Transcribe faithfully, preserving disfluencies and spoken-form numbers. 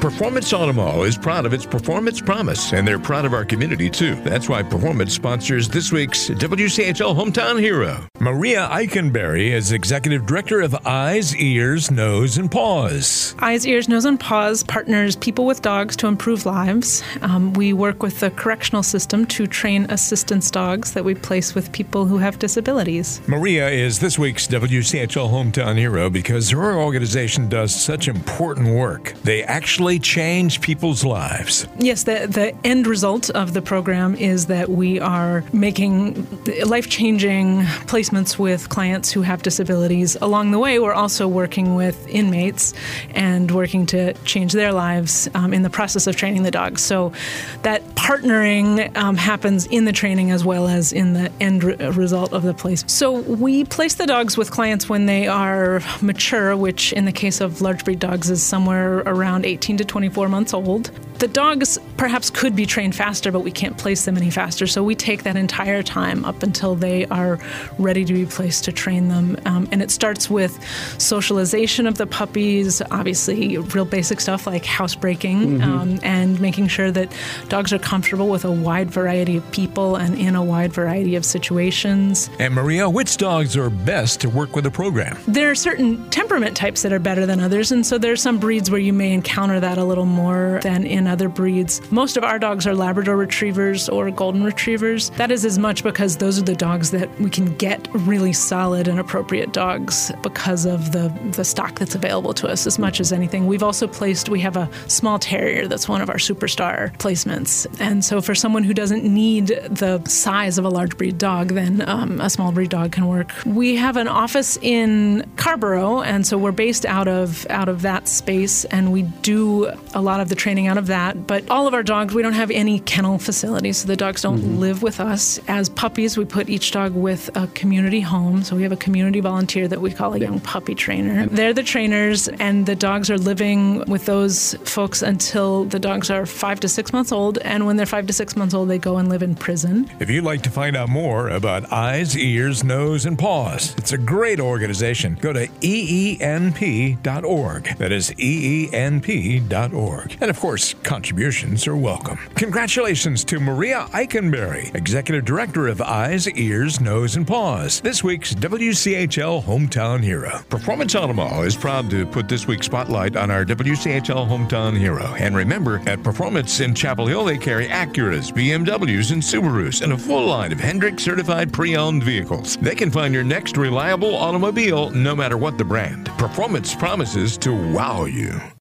Performance Automall is proud of its performance promise, and they're proud of our community, too. That's why Performance sponsors this week's W C H L Hometown Hero. Maria Eikenberry is Executive Director of Eyes, Ears, Nose, and Paws. Eyes, Ears, Nose, and Paws partners people with dogs to improve lives. Um, we work with the correctional system to train assistance dogs that we place with people who have disabilities. Maria is this week's W C H L Hometown Hero because her organization does such important work. They actually change people's lives. Yes, the, the end result of the program is that we are making life-changing placements with clients who have disabilities. Along the way, we're also working with inmates and working to change their lives um, in the process of training the dogs. So that partnering um, happens in the training as well as in the end re- result of the place. So we place the dogs with clients when they are mature, which in the case of large breed dogs is somewhere around eighteen to twenty-four months old. The dogs perhaps could be trained faster, but we can't place them any faster. So we take that entire time up until they are ready to be placed to train them. Um, and it starts with socialization of the puppies, obviously real basic stuff like housebreaking, mm-hmm. um, and making sure that dogs are comfortable with a wide variety of people and in a wide variety of situations. And Maria, which dogs are best to work with the program? There are certain temperament types that are better than others, and so there are some breeds where you may encounter that a little more than in other breeds. Most of our dogs are Labrador Retrievers or Golden Retrievers. That is as much because those are the dogs that we can get really solid and appropriate dogs because of the, the stock that's available to us as much as anything. We've also placed, we have a small terrier that's one of our superstar placements. And so for someone who doesn't need the size of a large breed dog, then um, a small breed dog can work. We have an office in Scarborough, and so we're based out of out of that space, and we do a lot of the training out of that. But all of our dogs, we don't have any kennel facilities, so the dogs don't mm-hmm. live with us. As puppies, we put each dog with a community home, so we have a community volunteer that we call a young puppy trainer. They're the trainers, and the dogs are living with those folks until the dogs are five to six months old, and when they're five to six months old, they go and live in prison. If you'd like to find out more about Eyes, Ears, Nose, and Paws, it's a great organization. Go to E E N P dot org. That is E E N P dot org. And of course, contributions are welcome. Congratulations to Maria Eikenberry, Executive Director of Eyes, Ears, Nose, and Paws, this week's W C H L Hometown Hero. Performance Automall is proud to put this week's spotlight on our W C H L Hometown Hero. And remember, at Performance in Chapel Hill, they carry Acuras, B M Ws, and Subarus, and a full line of Hendrick certified pre-owned vehicles. They can find your next reliable automobile no matter what the brand. Performance promises to wow you.